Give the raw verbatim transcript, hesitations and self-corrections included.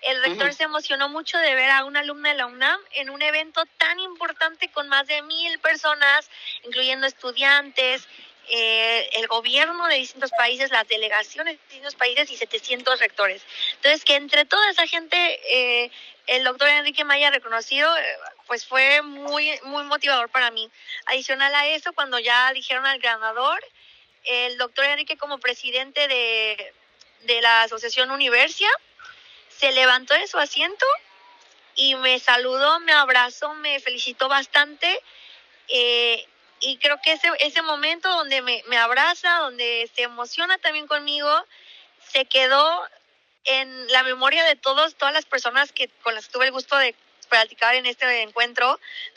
el rector uh-huh. se emocionó mucho de ver a una alumna de la UNAM en un evento tan importante con más de mil personas, incluyendo estudiantes, eh, el gobierno de distintos países, las delegaciones de distintos países y setecientos rectores. Entonces, que entre toda esa gente, eh, el doctor Enrique me haya reconocido, eh, pues fue muy, muy motivador para mí. Adicional a eso, cuando ya dijeron al ganador, el doctor Enrique, como presidente de, de la Asociación Universia, se levantó de su asiento y me saludó, me abrazó, me felicitó bastante. Eh, y creo que ese, ese momento donde me, me abraza, donde se emociona también conmigo, se quedó en la memoria de todos, todas las personas que con las que tuve el gusto de platicar en este encuentro.